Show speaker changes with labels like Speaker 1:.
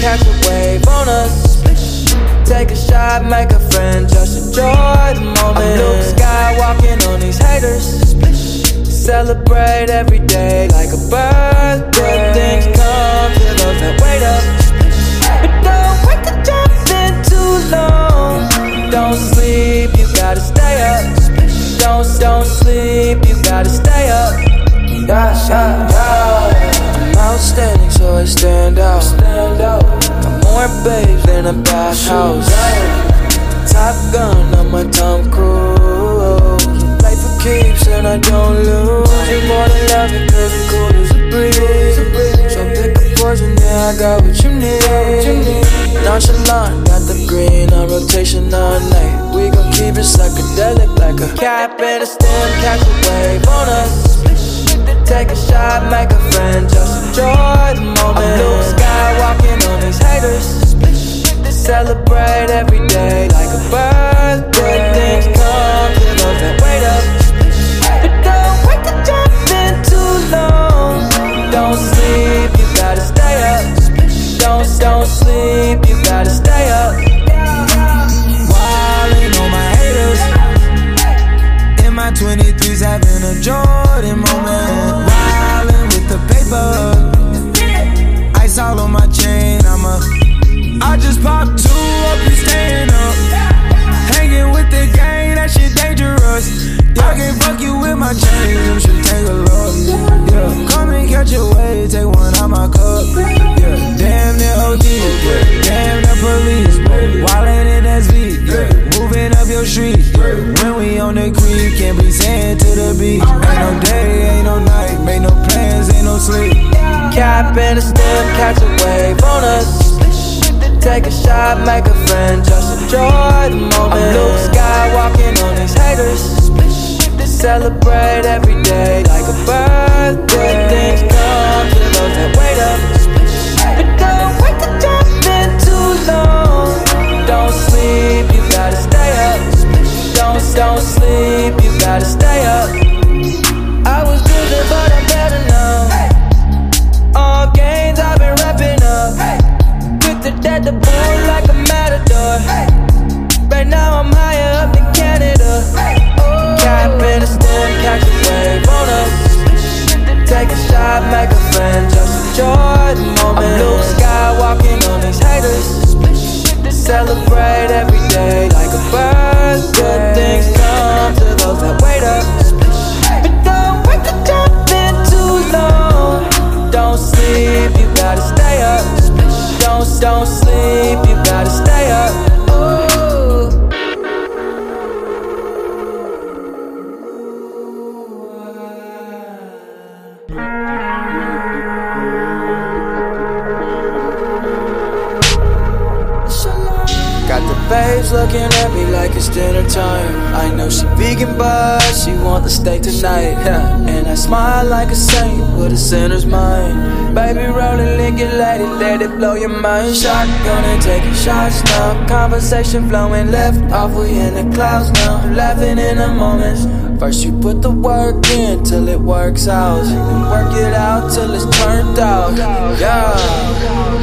Speaker 1: catch a wave on us. Take a shot, make a friend, just enjoy the moment. I'm Luke Skywalking on these haters. Celebrate every day like a birthday. Good things come to those that wait up. But don't wait to jump in too long. Don't sleep, you gotta stay up. Don't sleep, you gotta stay up. I'm outstanding, so I stand out. Got more babes than a bathhouse. Top Gun on my Tom Cruise. Play for keeps and I don't lose. You more than love it, cause I'm cool as a breeze. So pick a poison, yeah, I got what you need. Nonchalant, got the green on rotation all night. We gon' keep it psychedelic like a cap and a stem, catch a wave on us. Take a shot, make a friend, just enjoy the moment. I'm Luke Skywalking on these haters. Celebrate every day like a birthday. Good things come to those that wait up. But don't wait to jump in too long. Don't sleep, you gotta stay up. Don't sleep, you gotta stay up.
Speaker 2: Wildin' on my haters. In my 23s having a Jordan moment. Wildin' with the paper. Ice all on my chain, I just popped 2 up, you staying up. Hanging with the gang, that shit dangerous. Y'all can't fuck you with my chain, you should take a look. Yeah, come and catch a wave, take one out my cup. Yeah, damn the OD, yeah, damn the police. Wildin' in SV, yeah, moving up your street. When we on the creek, can't be saying to the beach. Ain't no day, ain't no night, make no plans, ain't no sleep.
Speaker 1: Cap and a stem, catch a wave on us. Take a shot, make a friend, just enjoy the moment. I'm Luke Skywalking on these haters. Celebrate every day like a birthday. Good things come to those that wait up. But don't wait to jump in too long. Don't sleep, you gotta stay up. Don't sleep, you gotta stay up. I was losing, but I'm better now. All gains I've been wrapping up. At the bull like a matador. Right now I'm higher up than Canada. Cap and a stem, catch a wave on us. Take a shot, make a friend, just enjoy the moment. I'm Luke Skywalking on these haters. Celebrate every day like a birthday. Good things come to those that wait up. But don't wait to jump in too long. Don't sleep, you gotta stay up. Don't sleep, you gotta stay up. Ooh. Got the babes looking at me like it's dinner time. I know she vegan, but she want the steak tonight. And I smile like a saint with a sinner's mind. Baby, roll it, lick it, let it blow your mind. Shotgun and taking shots now. Conversation flowing left off, we in the clouds now. Laughing in the moments. First you put the work in till it works out. Then work it out till it's turned out. Yeah.